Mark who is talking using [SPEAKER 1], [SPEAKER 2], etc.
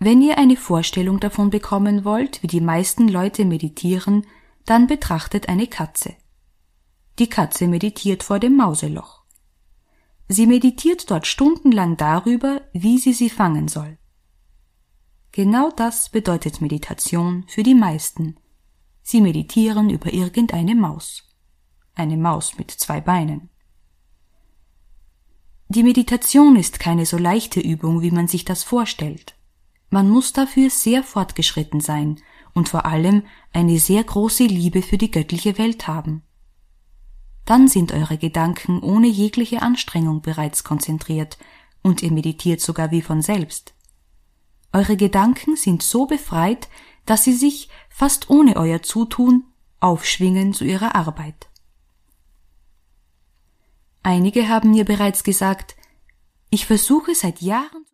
[SPEAKER 1] Wenn ihr eine Vorstellung davon bekommen wollt, wie die meisten Leute meditieren, dann betrachtet eine Katze. Die Katze meditiert vor dem Mauseloch. Sie meditiert dort stundenlang darüber, wie sie fangen soll. Genau das bedeutet Meditation für die meisten. Sie meditieren über irgendeine Maus. Eine Maus mit 2 Beinen. Die Meditation ist keine so leichte Übung, wie man sich das vorstellt. Man muss dafür sehr fortgeschritten sein und vor allem eine sehr große Liebe für die göttliche Welt haben. Dann sind eure Gedanken ohne jegliche Anstrengung bereits konzentriert und ihr meditiert sogar wie von selbst. Eure Gedanken sind so befreit, dass sie sich, fast ohne euer Zutun, aufschwingen zu ihrer Arbeit. Einige haben mir bereits gesagt, ich versuche seit Jahren